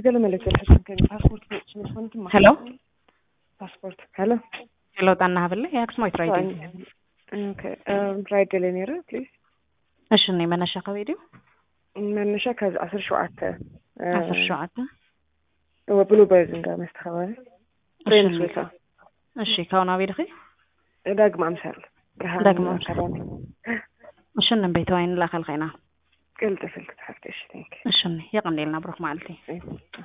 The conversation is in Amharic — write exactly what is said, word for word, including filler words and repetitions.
تقول ملك الحسن كان باسبورت مش فهمت ما هلو باسبورت هلو هلو طنا بالله ياك سمعت رايدي اوكي ام رايد لينيرا بليز ايش اني منشا قويدي منشا كز عشر شوعة عشر شوعة هو بلو بايزنج مستخباري برين سويسا እሺ ካውና ቢልኺ ዳግማ ምሳል ዳግማ እሽን ቤት ወይን ላኸል ኸይና قلت فلك تحفتش ثانك እሽን የቀንዴልና ብሩክ ማለቴ